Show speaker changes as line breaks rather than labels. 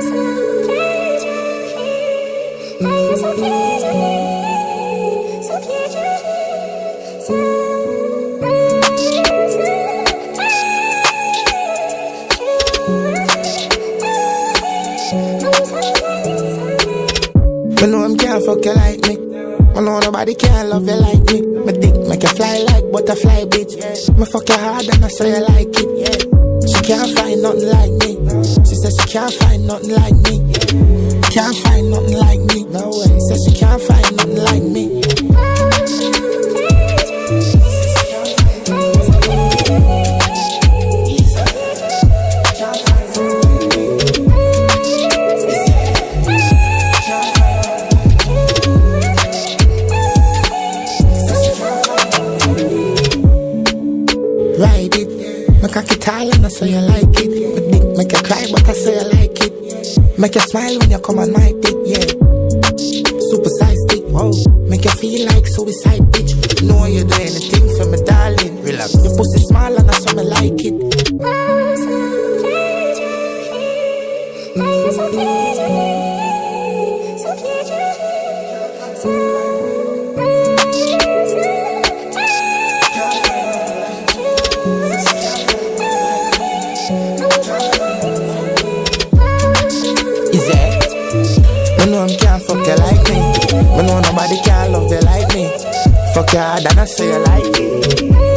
I know I'm can't fuck you like me. I know nobody can love you like me. My dick make you fly like butterfly, bitch. Me fuck you hard and I say you like it, yeah. She can't find nothing like me. She says she can't find nothing like me. Can't find nothing like me. No way. Says she can't find nothing like me. Ride it, make a guitar and I say you like it. My dick make you cry but I say you like it. Make you smile when you come on my dick, yeah. Super size dick, whoa. Make you feel like suicide, bitch. Know you do anything for me, darling. Relax. Your pussy small and I say me like it. I know I can't fuck you like me. I know nobody can love you like me. Fuck you hard and I say you like it.